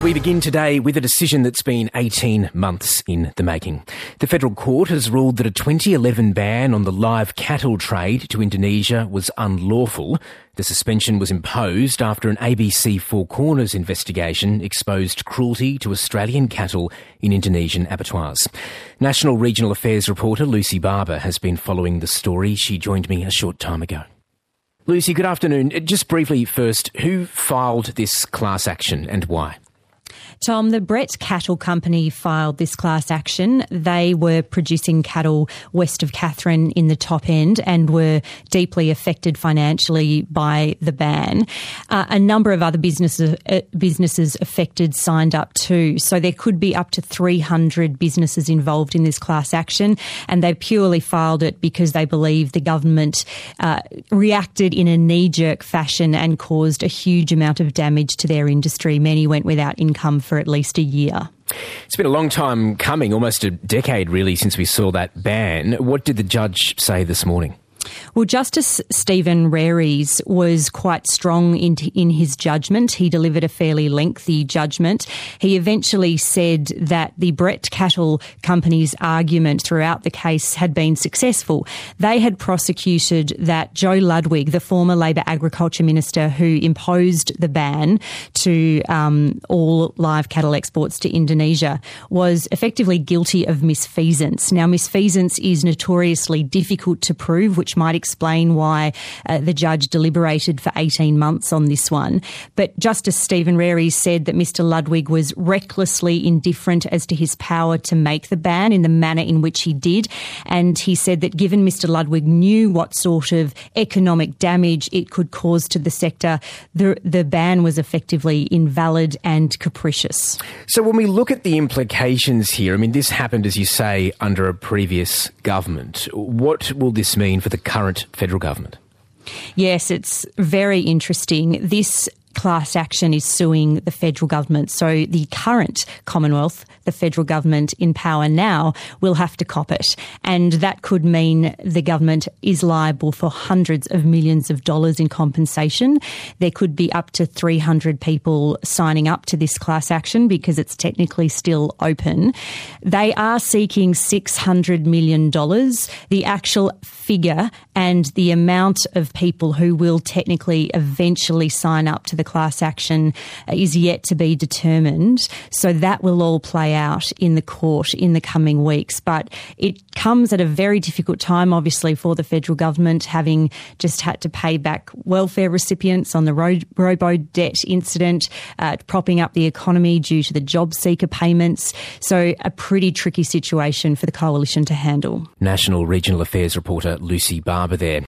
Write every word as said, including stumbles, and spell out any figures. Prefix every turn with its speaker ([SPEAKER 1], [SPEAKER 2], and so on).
[SPEAKER 1] We begin today with a decision that's been eighteen months in the making. The federal court has ruled that a twenty eleven ban on the live cattle trade to Indonesia was unlawful. The suspension was imposed after an A B C Four Corners investigation exposed cruelty to Australian cattle in Indonesian abattoirs. National Regional Affairs reporter Lucy Barber has been following the story. She joined me a short time ago. Lucy, good afternoon. Just briefly first, who filed this class action and why?
[SPEAKER 2] Tom, the Brett Cattle Company filed this class action. They were producing cattle west of Katherine in the top end and were deeply affected financially by the ban. Uh, a number of other businesses uh, businesses affected signed up too. So there could be up to three hundred businesses involved in this class action, and they purely filed it because they believe the government uh, reacted in a knee-jerk fashion and caused a huge amount of damage to their industry. Many went without income for at least a year.
[SPEAKER 1] It's been a long time coming, almost a decade really, since we saw that ban. What did the judge say this morning?
[SPEAKER 2] Well, Justice Stephen Rares was quite strong in, in his judgment. He delivered a fairly lengthy judgment. He eventually said that the Brett Cattle Company's argument throughout the case had been successful. They had prosecuted that Joe Ludwig, the former Labor Agriculture Minister who imposed the ban to um, all live cattle exports to Indonesia, was effectively guilty of misfeasance. Now, misfeasance is notoriously difficult to prove, which might explain why uh, the judge deliberated for eighteen months on this one. But Justice Stephen Rares said that Mister Ludwig was recklessly indifferent as to his power to make the ban in the manner in which he did. And he said that given Mister Ludwig knew what sort of economic damage it could cause to the sector, the, the ban was effectively invalid and capricious.
[SPEAKER 1] So when we look at the implications here, I mean, this happened, as you say, under a previous government. What will this mean for the current federal government?
[SPEAKER 2] Yes, it's very interesting. This class action is suing the federal government. So the current Commonwealth, the federal government in power now, will have to cop it. And that could mean the government is liable for hundreds of millions of dollars in compensation. There could be up to three hundred people signing up to this class action because it's technically still open. They are seeking six hundred million dollars. The actual figure and the amount of people who will technically eventually sign up to the class action is yet to be determined. So that will all play out in the court in the coming weeks. But it comes at a very difficult time, obviously, for the federal government, having just had to pay back welfare recipients on the ro- robo-debt incident, uh, propping up the economy due to the job seeker payments. So a pretty tricky situation for the coalition to handle.
[SPEAKER 1] National Regional Affairs reporter Lucy Barber there.